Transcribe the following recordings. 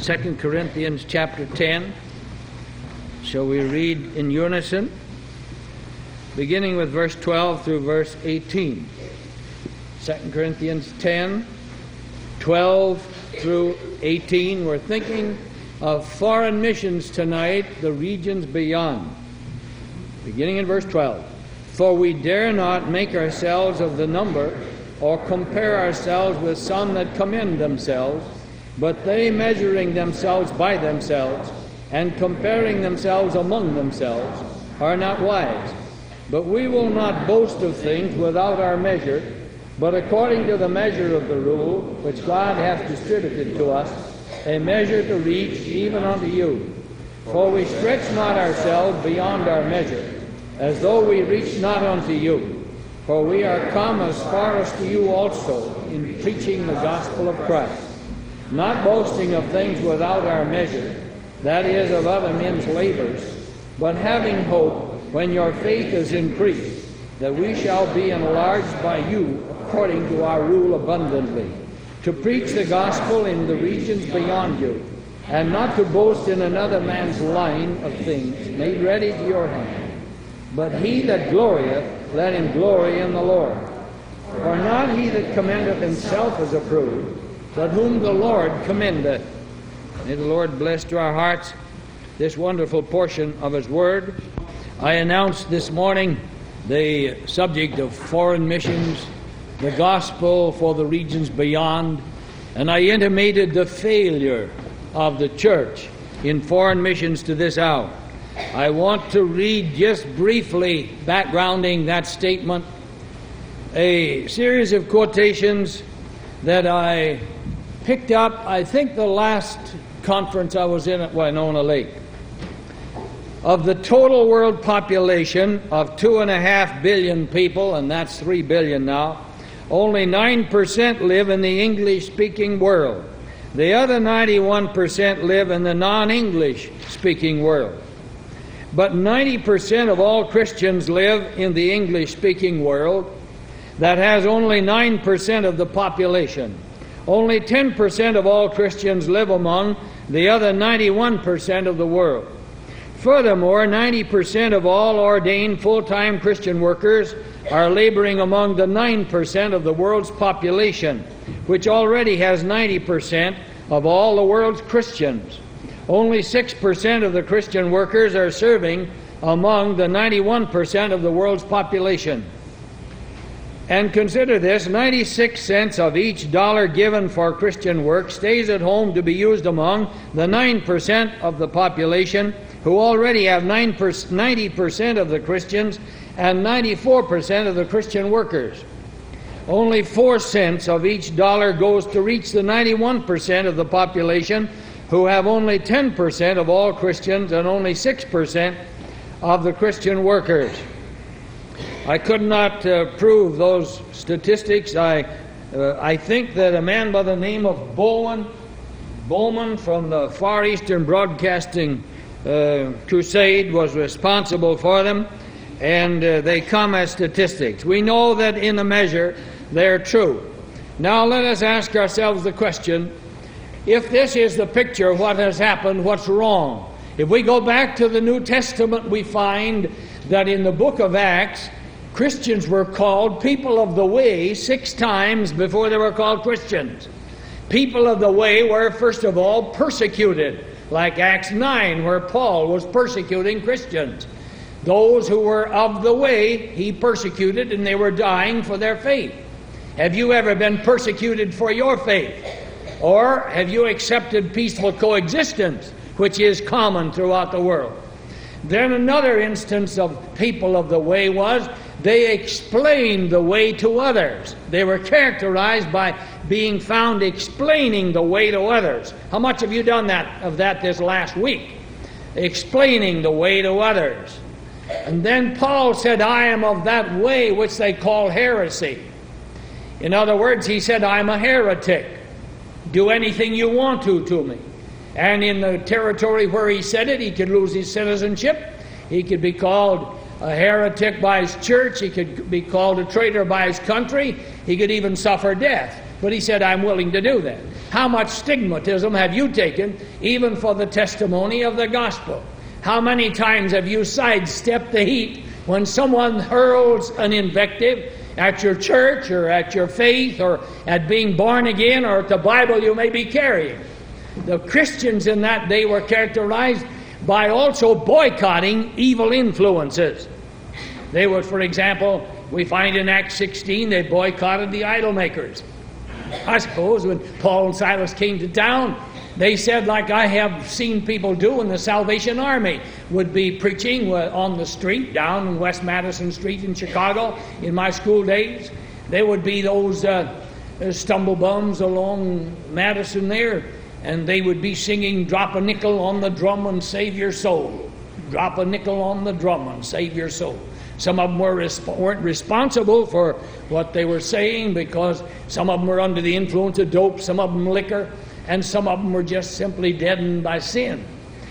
2 Corinthians chapter 10. Shall we read in unison? Beginning with verse 12 through verse 18. 2 Corinthians 10, 12 through 18. We're thinking of foreign missions tonight, the regions beyond. Beginning in verse 12. For we dare not make ourselves of the number, or compare ourselves with some that commend themselves, but they measuring themselves by themselves, and comparing themselves among themselves, are not wise. But we will not boast of things without our measure, but according to the measure of the rule which God hath distributed to us, a measure to reach even unto you. For we stretch not ourselves beyond our measure, as though we reached not unto you. For we are come as far as to you also in preaching the gospel of Christ, not boasting of things without our measure, that is, of other men's labors, but having hope, when your faith is increased, that we shall be enlarged by you according to our rule abundantly, to preach the gospel in the regions beyond you, and not to boast in another man's line of things made ready to your hand. But he that glorieth, let him glory in the Lord. For not he that commendeth himself is approved, but whom the Lord commendeth. May the Lord bless to our hearts this wonderful portion of His Word. I announced this morning the subject of foreign missions, the gospel for the regions beyond, and I intimated the failure of the church in foreign missions to this hour. I want to read just briefly, backgrounding that statement, a series of quotations that I picked up, I think the last conference I was in at Winona Lake. Of the total world population of 2.5 billion people, and that's 3 billion now, only 9% live in the English-speaking world. The other 91% live in the non-English-speaking world. But 90% of all Christians live in the English-speaking world. That has only 9% of the population. Only 10% of all Christians live among the other 91% of the world. Furthermore, 90% of all ordained full-time Christian workers are laboring among the 9% of the world's population, which already has 90% of all the world's Christians. Only 6% of the Christian workers are serving among the 91% of the world's population. And consider this, 96 cents of each dollar given for Christian work stays at home to be used among the 9% of the population who already have 90% of the Christians and 94% of the Christian workers. Only 4 cents of each dollar goes to reach the 91% of the population who have only 10% of all Christians and only 6% of the Christian workers. I could not prove those statistics. I think that a man by the name of Bowman from the Far Eastern Broadcasting Crusade was responsible for them, and they come as statistics. We know that in a measure they're true. Now let us ask ourselves the question, if this is the picture of what has happened, what's wrong? If we go back to the New Testament, we find that in the book of Acts, Christians were called people of the way 6 times before they were called Christians. People of the way were, first of all, persecuted, like Acts 9, where Paul was persecuting Christians. Those who were of the way, he persecuted, and they were dying for their faith. Have you ever been persecuted for your faith? Or have you accepted peaceful coexistence, which is common throughout the world? Then another instance of people of the way was they explained the way to others. They were characterized by being found explaining the way to others. How much have you done that this last week? Explaining the way to others. And then Paul said, I am of that way which they call heresy. In other words, he said, I'm a heretic. Do anything you want to me. And in the territory where he said it, he could lose his citizenship. He could be called a heretic by his church. He could be called a traitor by his country. He could even suffer death But he said, I'm willing to do that. How much stigmatism have you taken even for the testimony of the gospel? How many times have you sidestepped the heat when someone hurls an invective at your church or at your faith or at being born again or at the Bible you may be carrying? The Christians in that day were characterized by also boycotting evil influences. They would, for example, we find in Acts 16, they boycotted the idol makers. I suppose when Paul and Silas came to town, they said, like I have seen people do in the Salvation Army, would be preaching on the street down in West Madison Street in Chicago in my school days. They would be those stumble bums along Madison there, and they would be singing, drop a nickel on the drum and save your soul. Drop a nickel on the drum and save your soul. Some of them weren't responsible for what they were saying because some of them were under the influence of dope, some of them liquor, and some of them were just simply deadened by sin.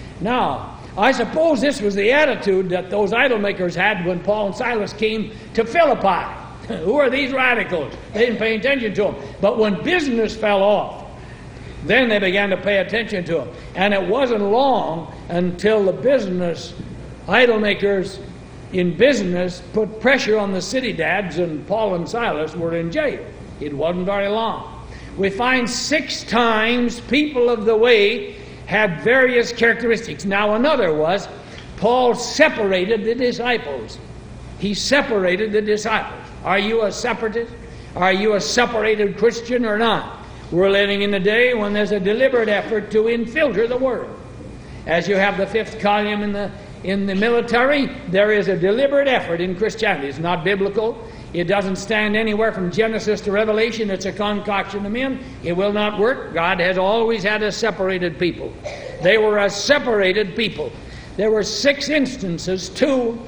Now, I suppose this was the attitude that those idol makers had when Paul and Silas came to Philippi. Who are these radicals? They didn't pay attention to them. But when business fell off, then they began to pay attention to them. And it wasn't long until the idol makers in business put pressure on the city dads, and Paul and Silas were in jail. It wasn't very long. We find 6 times people of the way had various characteristics. Now another was Paul separated the disciples. He separated the disciples. Are you a separatist? Are you a separated Christian or not? We're living in a day when there's a deliberate effort to infiltrate the world. As you have the 5th column in the military, there is a deliberate effort in Christianity. It's not biblical. It doesn't stand anywhere from Genesis to Revelation. It's a concoction of men. It will not work. God has always had a separated people. They were a separated people. There were 6 instances, 2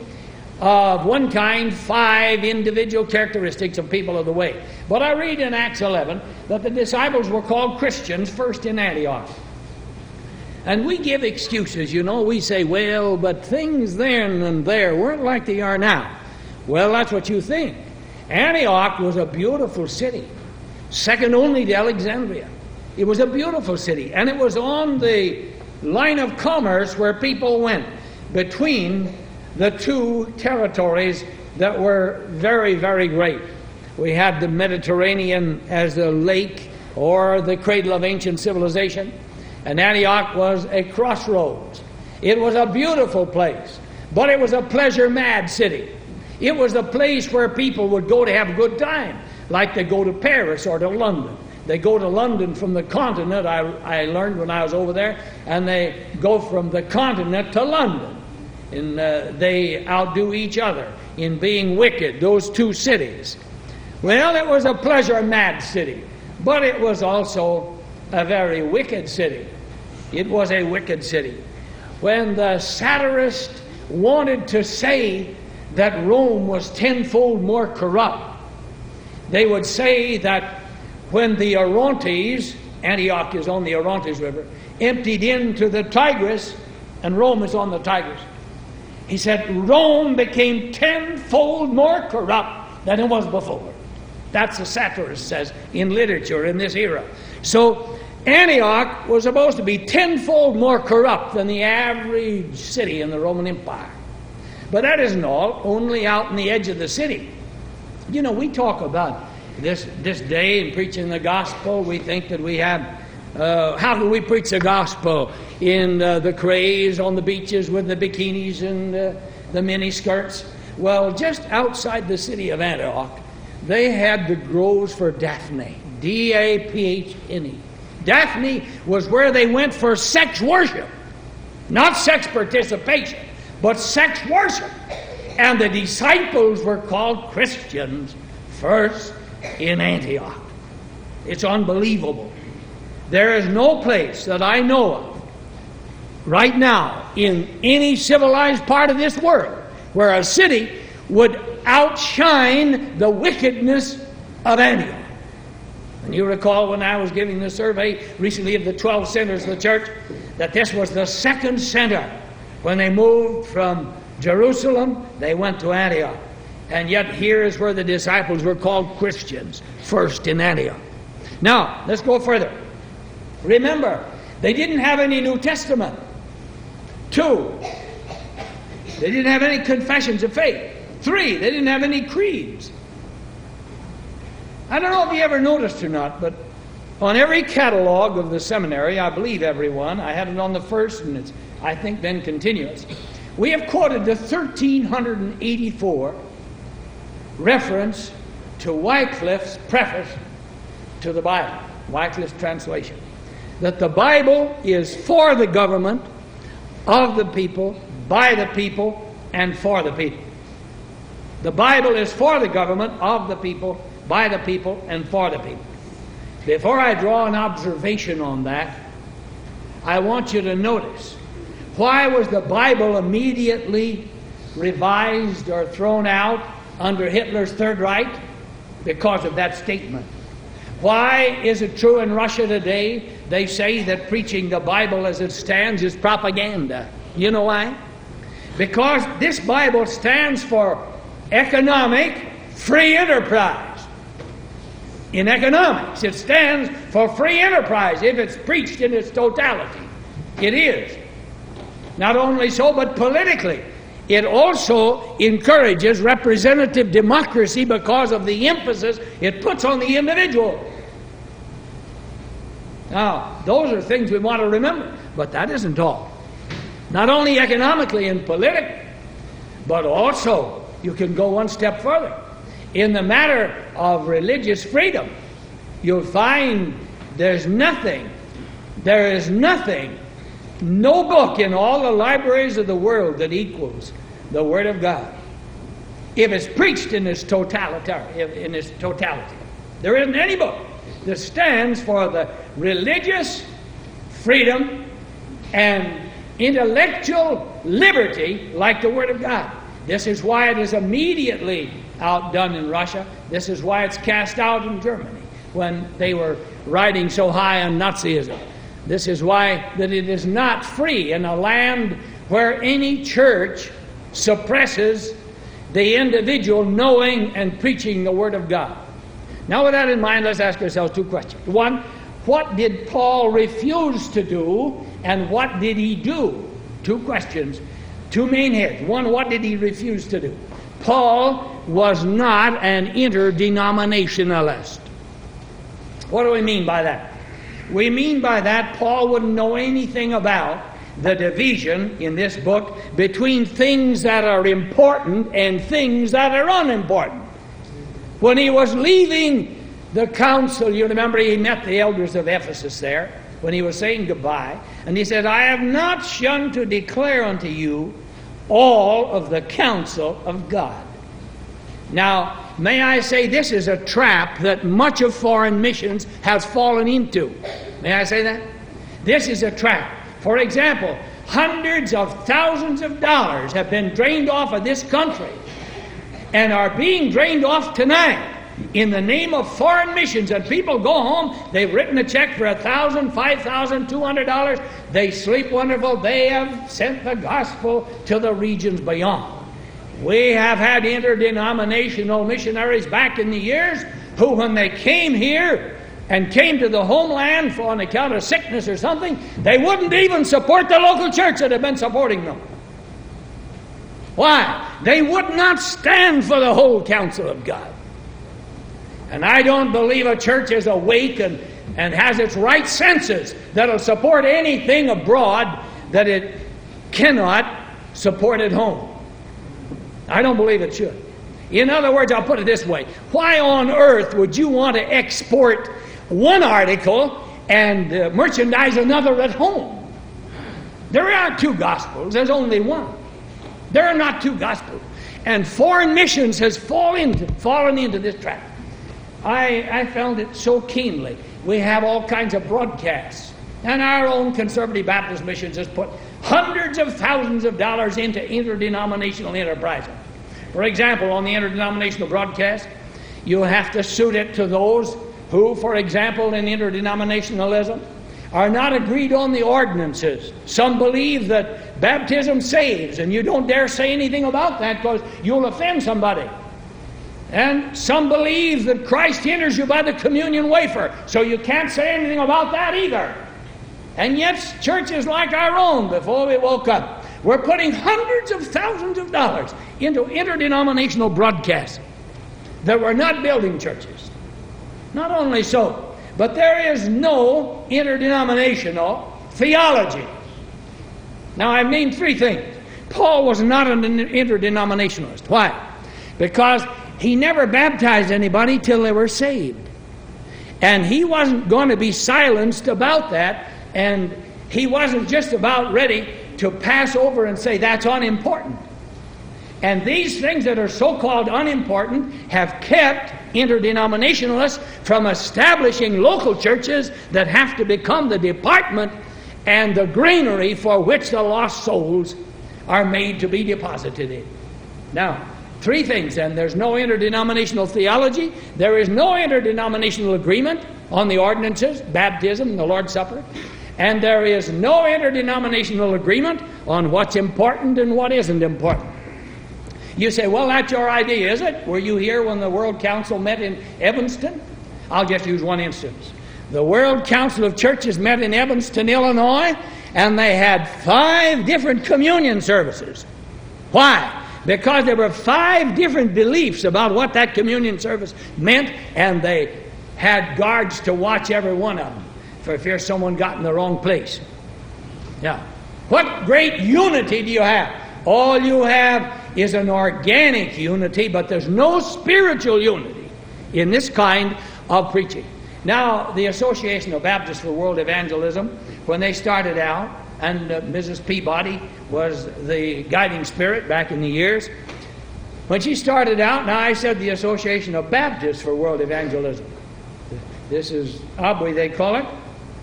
of one kind, 5 individual characteristics of people of the way. But I read in Acts 11 that the disciples were called Christians first in Antioch. And we give excuses, we say, well, but things then and there weren't like they are now. Well, that's what you think. Antioch was a beautiful city, second only to Alexandria. It was a beautiful city, and it was on the line of commerce where people went between the 2 territories that were very, very great. We had the Mediterranean as the lake or the cradle of ancient civilization. And Antioch was a crossroads. It was a beautiful place, but it was a pleasure-mad city. It was a place where people would go to have a good time, like they go to Paris or to London. They go to London from the continent, I learned when I was over there, and they go from the continent to London. And they outdo each other in being wicked, those 2 cities. Well, it was a pleasure-mad city, but it was also a very wicked city. It was a wicked city. When the satirist wanted to say that Rome was 10-fold more corrupt, they would say that when the Orontes, Antioch is on the Orontes River, emptied into the Tigris, and Rome is on the Tigris, he said Rome became 10-fold more corrupt than it was before. That's the satirist says in literature in this era. So Antioch was supposed to be 10-fold more corrupt than the average city in the Roman Empire. But that isn't all, only out in the edge of the city. We talk about this day in preaching the gospel. We think that we have, how can we preach the gospel in the craze on the beaches with the bikinis and the mini skirts? Well, just outside the city of Antioch, they had the groves for Daphne, Daphne. Daphne was where they went for sex worship. Not sex participation, but sex worship. And the disciples were called Christians first in Antioch. It's unbelievable. There is no place that I know of right now in any civilized part of this world where a city would outshine the wickedness of Antioch. And you recall when I was giving the survey recently of the 12 centers of the church, that this was the second center. When they moved from Jerusalem, they went to Antioch. And yet here is where the disciples were called Christians, first in Antioch. Now, let's go further. Remember, they didn't have any New Testament. 2, they didn't have any confessions of faith. 3, they didn't have any creeds. I don't know if you ever noticed or not, but on every catalog of the seminary, I believe every one, I had it on the first, and it's, I think, been continuous. We have quoted the 1384 reference to Wycliffe's preface to the Bible, Wycliffe's translation, that the Bible is for the government, of the people, by the people, and for the people. The Bible is for the government, of the people, by the people, and for the people. Before I draw an observation on that, I want you to notice, why was the Bible immediately revised or thrown out under Hitler's Third Reich? Because of that statement. Why is it true in Russia today? They say that preaching the Bible as it stands is propaganda. You know why? Because this Bible stands for economic free enterprise. In economics, it stands for free enterprise if it's preached in its totality. It is. Not only so, but politically. It also encourages representative democracy because of the emphasis it puts on the individual. Now, those are things we want to remember, but that isn't all. Not only economically and politically, but also, you can go one step further. In the matter of religious freedom, you'll find there is nothing, no book in all the libraries of the world that equals the Word of God, if it's preached in its totality. There isn't any book that stands for the religious freedom and intellectual liberty like the Word of God. This is why it is immediately outdone in Russia. This is why it's cast out in Germany when they were riding so high on Nazism. This is why that it is not free in a land where any church suppresses the individual knowing and preaching the Word of God. Now, with that in mind, let's ask ourselves 2 questions. 1, what did Paul refuse to do, and what did he do? 2 questions, 2 main heads. 1, what did he refuse to do? Paul was not an interdenominationalist. What do we mean by that? We mean by that Paul wouldn't know anything about the division in this book between things that are important and things that are unimportant. When he was leaving the council, you remember he met the elders of Ephesus there when he was saying goodbye, and he said, I have not shunned to declare unto you all of the counsel of God. Now, may I say this is a trap that much of foreign missions has fallen into. May I say that? This is a trap. For example, hundreds of thousands of dollars have been drained off of this country and are being drained off tonight in the name of foreign missions. And people go home, they've written a check for $1,000, $5,000, $200. They sleep wonderful. They have sent the gospel to the regions beyond. We have had interdenominational missionaries back in the years who, when they came here and came to the homeland on account of sickness or something, they wouldn't even support the local church that had been supporting them. Why? They would not stand for the whole counsel of God. And I don't believe a church is awake and has its right senses that'll support anything abroad that it cannot support at home. I don't believe it should. In other words, I'll put it this way. Why on earth would you want to export one article and merchandise another at home? There aren't 2 gospels. There's only one. There are not 2 gospels. And foreign missions has fallen into this trap. I found it so keenly. We have all kinds of broadcasts. And our own Conservative Baptist Missions has put hundreds of thousands of dollars into interdenominational enterprises. For example, on the interdenominational broadcast, you have to suit it to those who, for example, in interdenominationalism, are not agreed on the ordinances. Some believe that baptism saves, and you don't dare say anything about that because you'll offend somebody. And some believe that Christ enters you by the communion wafer, so you can't say anything about that either. And yet, churches like our own, before we woke up, were putting hundreds of thousands of dollars into interdenominational broadcasting that were not building churches. Not only so, but there is no interdenominational theology. Now, I've named three things. Paul was not an interdenominationalist. Why? Because he never baptized anybody till they were saved. And he wasn't going to be silenced about that, and he wasn't just about ready to pass over and say that's unimportant. And these things that are so-called unimportant have kept interdenominationalists from establishing local churches that have to become the department and the granary for which the lost souls are made to be deposited in. Now, three things then. There's no interdenominational theology. There is no interdenominational agreement on the ordinances, baptism, and the Lord's Supper. And there is no interdenominational agreement on what's important and what isn't important. You say, well, that's your idea, is it? Were you here when the World Council met in Evanston? I'll just use one instance. The World Council of Churches met in Evanston, Illinois, and they had 5 different communion services. Why? Because there were 5 different beliefs about what that communion service meant, and they had guards to watch every one of them for fear someone got in the wrong place. Now, what great unity do you have? All you have is an organic unity, but there's no spiritual unity in this kind of preaching. Now, the Association of Baptists for World Evangelism, when they started out, and Mrs. Peabody was the guiding spirit back in the years, when she started out, now I said the Association of Baptists for World Evangelism. This is ABWE, they call it.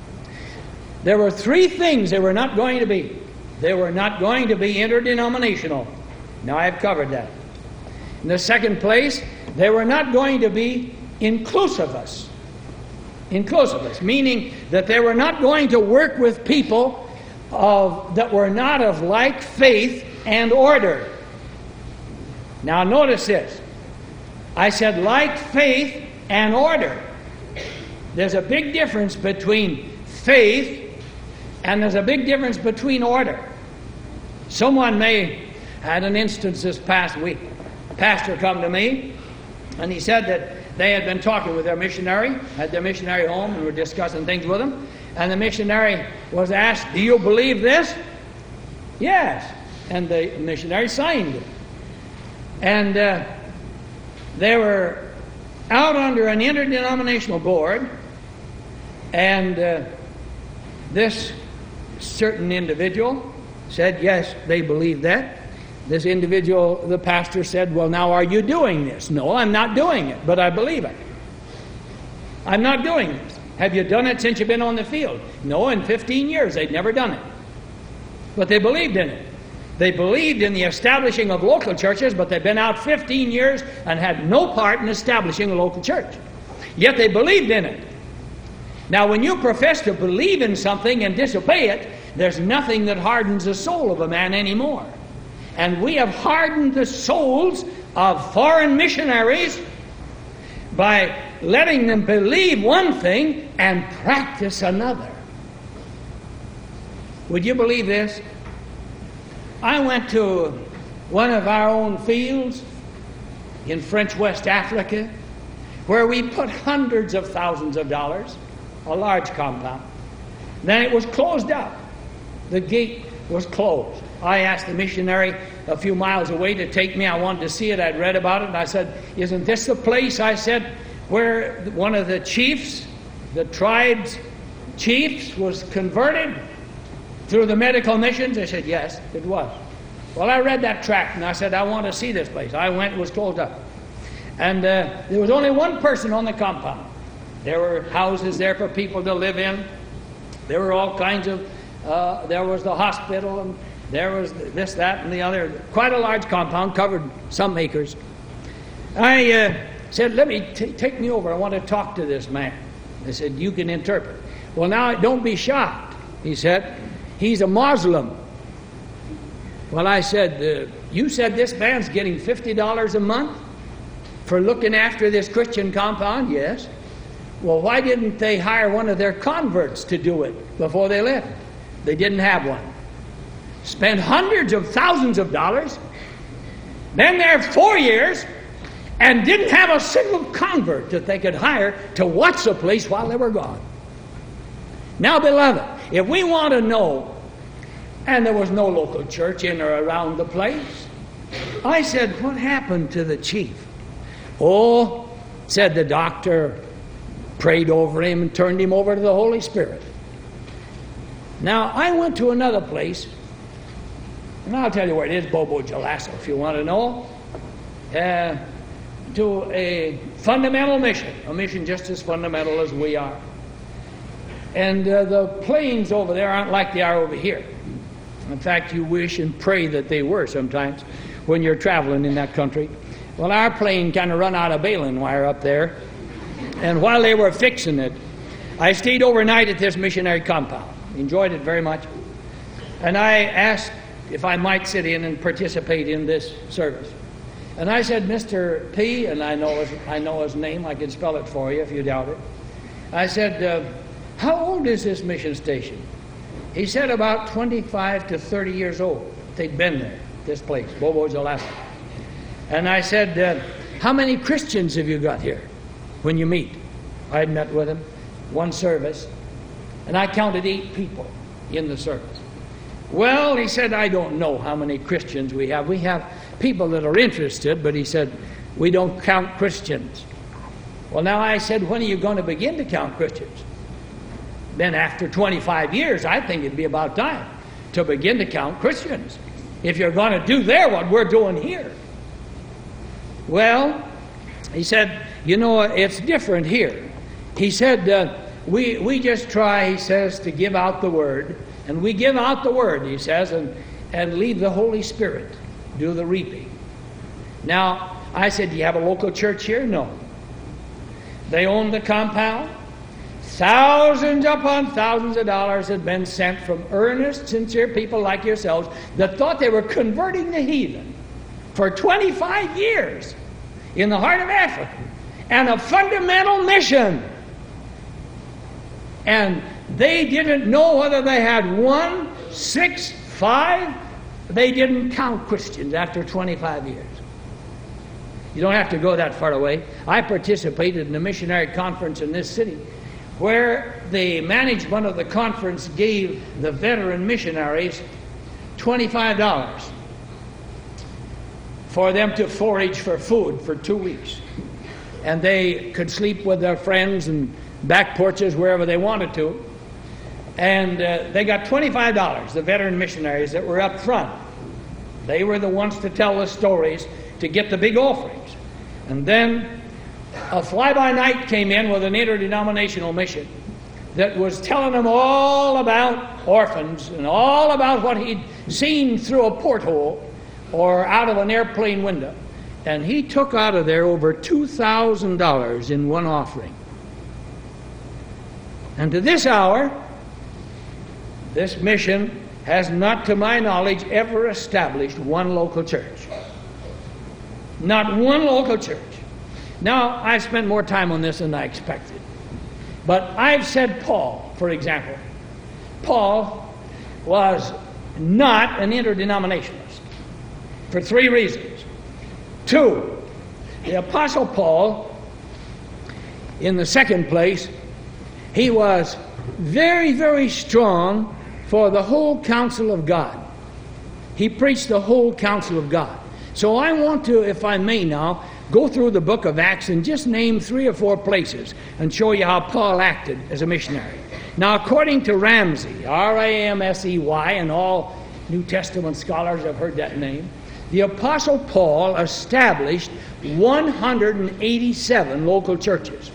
There were 3 things they were not going to be. They were not going to be interdenominational. Now I've covered that. In the second place, they were not going to be inclusivists. Inclusivists, meaning that they were not going to work with people that were not of like faith and order. Now notice this. I said like faith and order. There's a big difference between faith and there's a big difference between order. Someone had an instance this past week. A pastor come to me and he said that they had been talking with their missionary, had their missionary home, and were discussing things with him. And the missionary was asked, do you believe this? Yes. And the missionary signed it. And they were out under an interdenominational board, and this certain individual said, yes, they believe that. This individual, the pastor, said, well, now are you doing this? No, I'm not doing it, but I believe it. I'm not doing this. Have you done it since you've been on the field? No, in 15 years they'd never done it. But they believed in it. They believed in the establishing of local churches, but they've been out 15 years and had no part in establishing a local church. Yet they believed in it. Now, when you profess to believe in something and disobey it, there's nothing that hardens the soul of a man anymore. And we have hardened the souls of foreign missionaries by letting them believe one thing and practice another. Would you believe this? I went to one of our own fields in French West Africa where we put hundreds of thousands of dollars, a large compound. Then it was closed up. The gate was closed. I asked the missionary a few miles away to take me. I wanted to see it. I'd read about it. And I said, isn't this the place, I said, where one of the chiefs, the tribe's chiefs, was converted through the medical missions? They said, yes, it was. Well, I read that tract, and I said, I want to see this place. I went. It was closed up. And there was only one person on the compound. There were houses there for people to live in. There were all kinds of, there was the hospital, and there was this, that, and the other. Quite a large compound, covered some acres. I said, let me take me over. I want to talk to this man. They said, you can interpret. Well, now, don't be shocked, he said. He's a Muslim. Well, I said, you said this man's getting $50 a month? For looking after this Christian compound? Yes. Well, why didn't they hire one of their converts to do it before they left? They didn't have one. Spent hundreds of thousands of dollars, been there 4 years, and didn't have a single convert that they could hire to watch the place while they were gone. Now, beloved, if we want to know, and there was no local church in or around the place, I said, what happened to the chief? Oh, said the doctor, prayed over him and turned him over to the Holy Spirit. Now, I went to another place, and I'll tell you where it is, Bobo Jalasso, if you want to know, to a fundamental mission, a mission just as fundamental as we are. And the planes over there aren't like they are over here. In fact, you wish and pray that they were sometimes when you're traveling in that country. Well, our plane kind of run out of baling wire up there. And while they were fixing it, I stayed overnight at this missionary compound. Enjoyed it very much. And I asked if I might sit in and participate in this service. And I said, Mr. P, and I know his name, I can spell it for you if you doubt it. I said, how old is this mission station? He said about 25 to 30 years old. They'd been there, this place, Bobo's, Alaska. And I said, how many Christians have you got here when you meet? I'd met with him, one service, and I counted 8 people in the service. Well, he said, I don't know how many Christians we have. We have people that are interested, but he said, we don't count Christians. Well, now I said, when are you going to begin to count Christians? Then after 25 years, I think it'd be about time to begin to count Christians. If you're going to do there what we're doing here. Well, he said, you know, it's different here. He said, we just try, he says, to give out the word. And we give out the word, he says, and leave the Holy Spirit do the reaping. Now, I said, do you have a local church here? No. They own the compound. Thousands upon thousands of dollars had been sent from earnest, sincere people like yourselves that thought they were converting the heathen for 25 years in the heart of Africa, and a fundamental mission. And they didn't know whether they had 1, 6, 5. They didn't count Christians after 25 years. You don't have to go that far away. I participated in a missionary conference in this city where the management of the conference gave the veteran missionaries $25 for them to forage for food for 2 weeks. And they could sleep with their friends and back porches wherever they wanted to. And they got $25, the veteran missionaries that were up front. They were the ones to tell the stories, to get the big offerings. And then a fly-by-night came in with an interdenominational mission that was telling them all about orphans and all about what he'd seen through a porthole or out of an airplane window. And he took out of there over $2,000 in one offering. And to this hour, this mission has not, to my knowledge, ever established one local church. Not one local church. Now, I've spent more time on this than I expected. But I've said Paul, for example. Paul was not an interdenominationalist for 3 reasons. 2, the Apostle Paul, in the second place, he was very, very strong for the whole counsel of God. He preached the whole counsel of God. So I want to, if I may now, go through the book of Acts and just name 3 or 4 places and show you how Paul acted as a missionary. Now, according to Ramsey, R-A-M-S-E-Y, and all New Testament scholars have heard that name, the Apostle Paul established 187 local churches.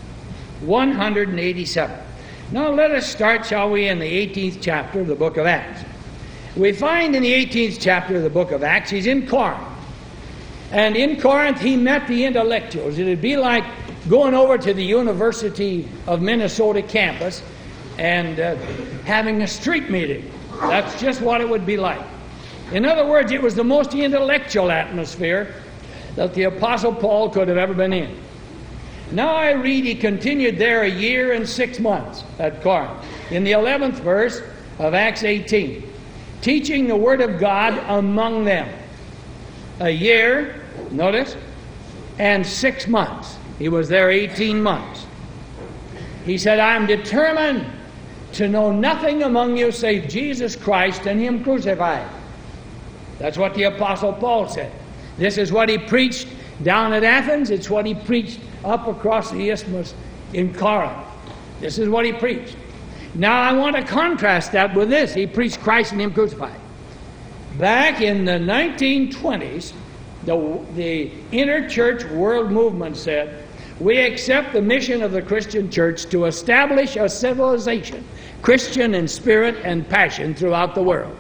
187. Now let us start, shall we, in the 18th chapter of the book of Acts. We find in the 18th chapter of the book of Acts, he's in Corinth. And in Corinth, he met the intellectuals. It would be like going over to the University of Minnesota campus and having a street meeting. That's just what it would be like. In other words, it was the most intellectual atmosphere that the Apostle Paul could have ever been in. Now I read he continued there 1 year and 6 months at Corinth, in the 11th verse of Acts 18, teaching the Word of God among them. 1 year, notice, and 6 months. He was there 18 months. He said, I am determined to know nothing among you save Jesus Christ and Him crucified. That's what the Apostle Paul said. This is what he preached down at Athens. It's what he preached up across the isthmus in Corinth. This is what he preached. Now I want to contrast that with this. He preached Christ and Him crucified. Back in the 1920s, the interchurch world movement said, we accept the mission of the Christian church to establish a civilization, Christian in spirit and passion throughout the world.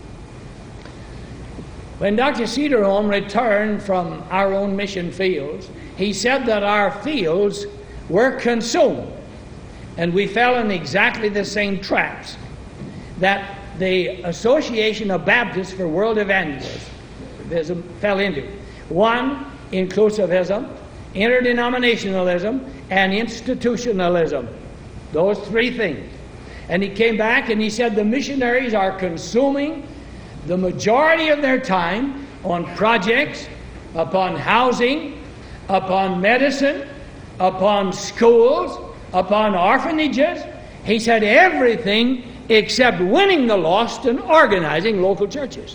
When Dr. Cederholm returned from our own mission fields, he said that our fields were consumed, and we fell in exactly the same traps that the Association of Baptists for World Evangelism fell into. One, inclusivism, interdenominationalism, and institutionalism. Those three things. And he came back and he said the missionaries are consuming the majority of their time on projects, upon housing, upon medicine, upon schools, upon orphanages. He said everything except winning the lost and organizing local churches.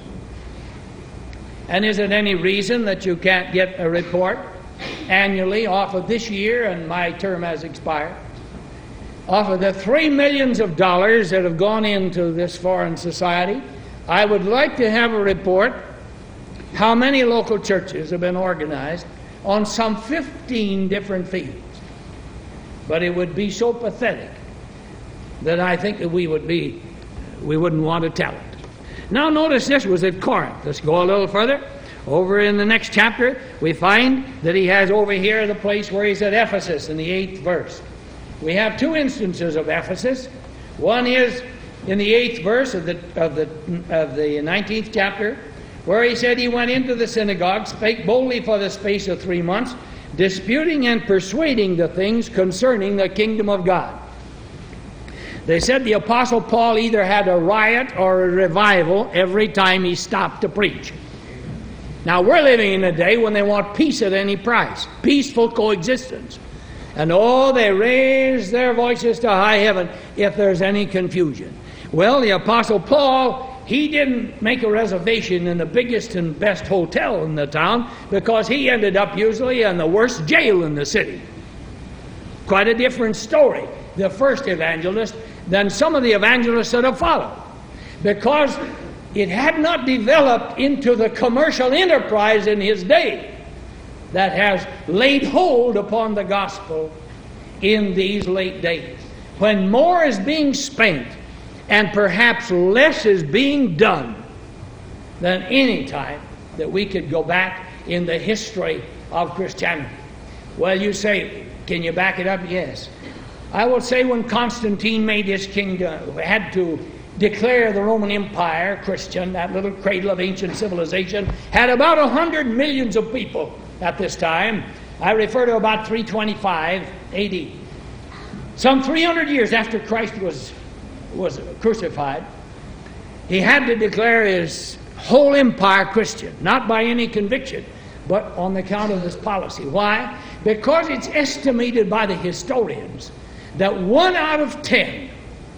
And is it any reason that you can't get a report annually off of this year, and my term has expired, off of the $3 million that have gone into this foreign society? I would like to have a report how many local churches have been organized on some 15 different fields. But it would be so pathetic that I think that we wouldn't want to tell it. Now notice this was at Corinth. Let's go a little further. Over in the next chapter, we find that he has over here the place where he's at Ephesus in the 8th verse. We have two instances of Ephesus. One is in the 8th verse of the 19th chapter, where he said he went into the synagogue, spake boldly for the space of 3 months, disputing and persuading the things concerning the kingdom of God. They said the Apostle Paul either had a riot or a revival every time he stopped to preach. Now we're living in a day when they want peace at any price, peaceful coexistence. And they raise their voices to high heaven if there's any confusion. Well, the Apostle Paul, he didn't make a reservation in the biggest and best hotel in the town, because he ended up usually in the worst jail in the city. Quite a different story, the first evangelist, than some of the evangelists that have followed, because it had not developed into the commercial enterprise in his day that has laid hold upon the gospel in these late days, when more is being spent and perhaps less is being done than any time that we could go back in the history of Christianity. Well, you say, can you back it up? Yes. I will say when Constantine made his kingdom, had to declare the Roman Empire Christian, that little cradle of ancient civilization, had about 100 million of people at this time. I refer to about 325 AD. Some 300 years after Christ was crucified, he had to declare his whole empire Christian, not by any conviction, but on account of this policy. Why? Because it's estimated by the historians that 1 out of 10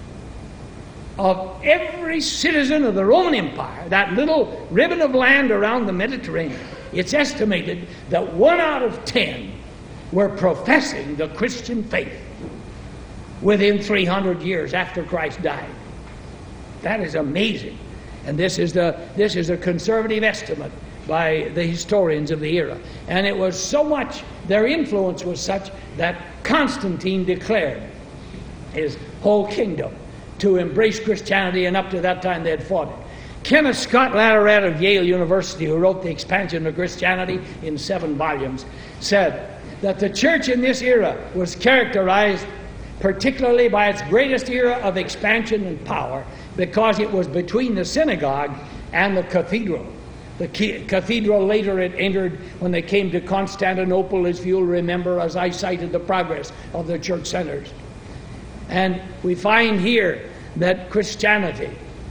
of every citizen of the Roman Empire, that little ribbon of land around the Mediterranean, it's estimated that 1 out of 10 were professing the Christian faith within 300 years after Christ died. That is amazing. And this is a conservative estimate by the historians of the era. And it was so much, their influence was such that Constantine declared his whole kingdom to embrace Christianity, and up to that time they had fought it. Kenneth Scott Latourette of Yale University, who wrote The Expansion of Christianity in 7 volumes, said that the church in this era was characterized particularly by its greatest era of expansion and power, because it was between the synagogue and the cathedral, The cathedral later it entered when they came to Constantinople, as you'll remember, as I cited the progress of the church centers. And we find here that Christianity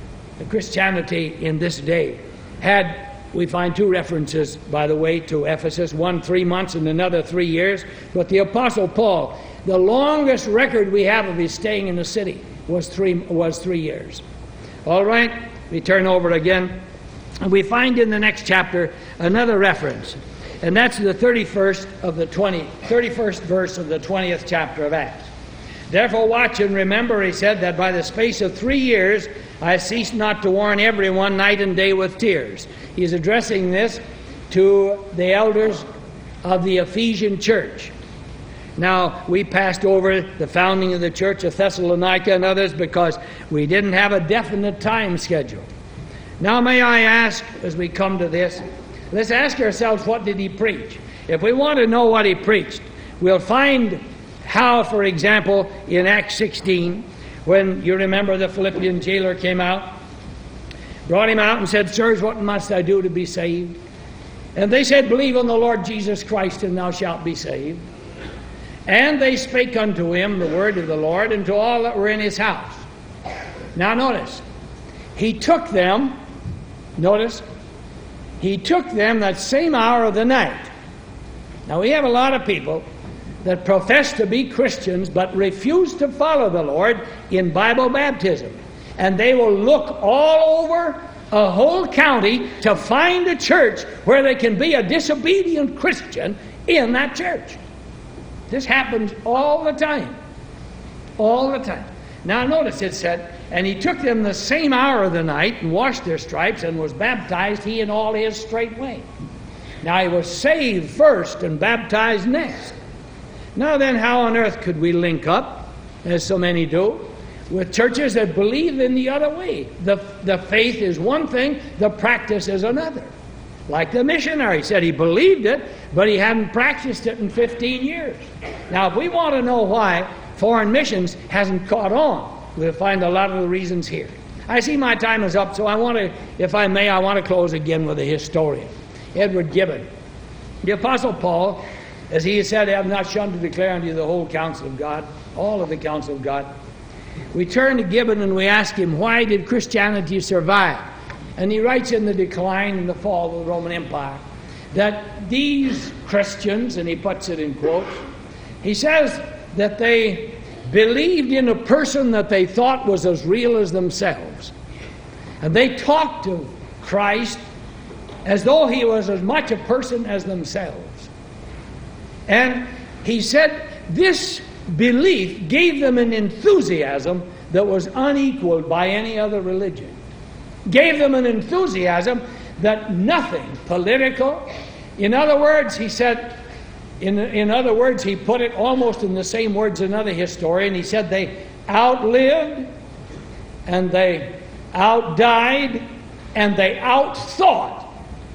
in this day we find two references, by the way, to Ephesus, one 3 months and another 3 years. But the Apostle Paul, the longest record we have of his staying in the city was 3 years. All right, we turn over again, and we find in the next chapter another reference, and that's the 31st verse of the 20th chapter of Acts. Therefore watch and remember, he said, that by the space of 3 years I ceased not to warn everyone night and day with tears. He's addressing this to the elders of the Ephesian church. Now, we passed over the founding of the church of Thessalonica and others because we didn't have a definite time schedule. Now, may I ask, as we come to this, let's ask ourselves, what did he preach? If we want to know what he preached, we'll find how, for example, in Acts 16, when you remember the Philippian jailer came out, brought him out and said, Sirs, what must I do to be saved? And they said, Believe on the Lord Jesus Christ, and thou shalt be saved. And they spake unto him the word of the Lord, and to all that were in his house. Now notice, he took them that same hour of the night. Now we have a lot of people that profess to be Christians but refuse to follow the Lord in Bible baptism. And they will look all over a whole county to find a church where they can be a disobedient Christian in that church. This happens all the time. All the time. Now notice it said, and he took them the same hour of the night and washed their stripes and was baptized, he and all his straightway. Now he was saved first and baptized next. Now then, how on earth could we link up, as so many do, with churches that believe in the other way? The faith is one thing, the practice is another. Like the missionary said, he believed it, but he hadn't practiced it in 15 years. Now, if we want to know why foreign missions hasn't caught on, we'll find a lot of the reasons here. I see my time is up, so I want to close again with a historian, Edward Gibbon. The Apostle Paul, as he said, I have not shunned to declare unto you the whole counsel of God, all of the counsel of God. We turn to Gibbon and we ask him, why did Christianity survive? And he writes in The Decline and the Fall of the Roman Empire that these Christians, and he puts it in quotes, he says that they believed in a person that they thought was as real as themselves. And they talked to Christ as though he was as much a person as themselves. And he said this belief gave them an enthusiasm that was unequaled by any other religion. Gave them an enthusiasm that nothing political. In other words, he said, in other words, he put it almost in the same words another historian. He said they outlived and they outdied and they outthought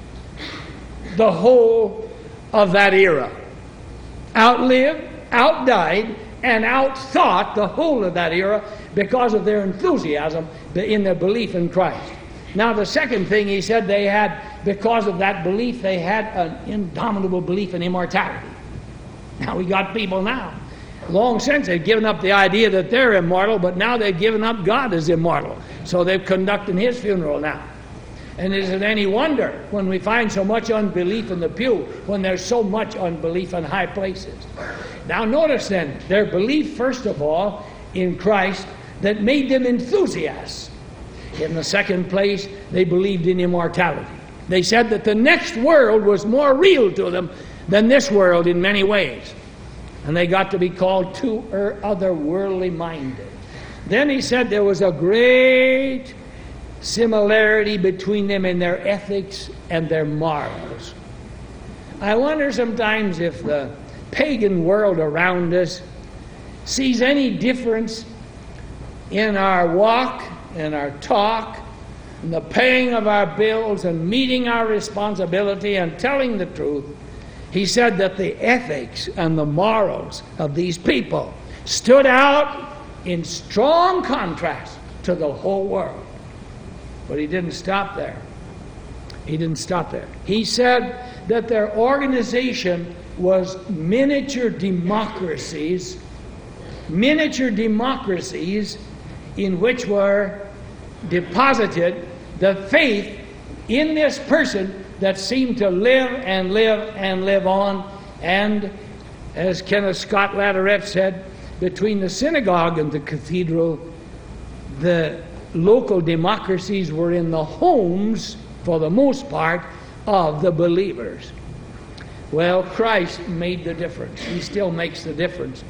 the whole of that era. Outlived, outdied, and outthought the whole of that era because of their enthusiasm in their belief in Christ. Now, the second thing he said they had, because of that belief, they had an indomitable belief in immortality. Now, we got people now. Long since they've given up the idea that they're immortal, but now they've given up God as immortal. So they're conducting his funeral now. And is it any wonder when we find so much unbelief in the pew, when there's so much unbelief in high places? Now notice then, their belief, first of all, in Christ, that made them enthusiasts. In the second place, they believed in immortality. They said that the next world was more real to them than this world in many ways. And they got to be called too otherworldly minded. Then he said there was a great similarity between them in their ethics and their morals. I wonder sometimes if the pagan world around us sees any difference in our walk and our talk and the paying of our bills and meeting our responsibility and telling the truth. He said that the ethics and the morals of these people stood out in strong contrast to the whole world. But he didn't stop there. He didn't stop there. He said that their organization was miniature democracies in which were deposited the faith in this person that seemed to live and live and live on. And as Kenneth Scott Latourette said, between the synagogue and the cathedral, the local democracies were in the homes, for the most part, of the believers. Well, Christ made the difference. He still makes the difference.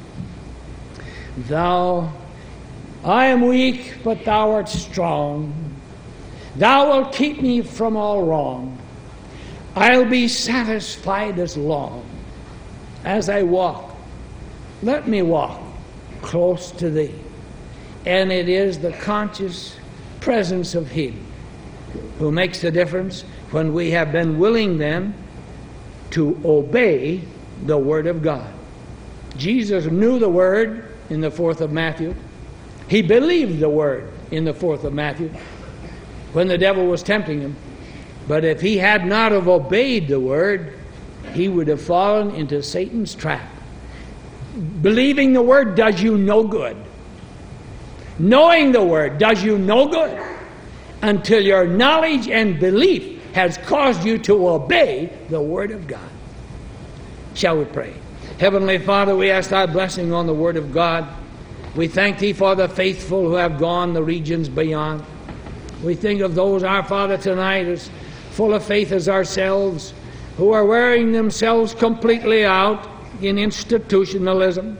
I am weak, but thou art strong. Thou wilt keep me from all wrong. I'll be satisfied as long as I walk. Let me walk close to thee. And it is the conscious presence of Him who makes the difference when we have been willing then to obey the Word of God. Jesus knew the Word in the 4th of Matthew. He believed the Word in the 4th of Matthew when the devil was tempting him. But if he had not have obeyed the Word, he would have fallen into Satan's trap. Believing the Word does you no good. Knowing the Word does you no good until your knowledge and belief has caused you to obey the Word of God. Shall we pray? Heavenly Father, we ask Thy blessing on the Word of God. We thank Thee for the faithful who have gone the regions beyond. We think of those, our Father, tonight as full of faith as ourselves, who are wearing themselves completely out in institutionalism,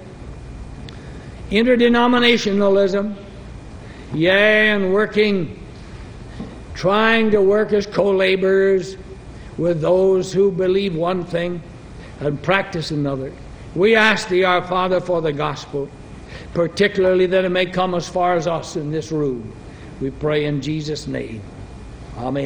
interdenominationalism, yea, and trying to work as co-laborers with those who believe one thing and practice another. We ask Thee, our Father, for the gospel, particularly that it may come as far as us in this room. We pray in Jesus' name. Amen.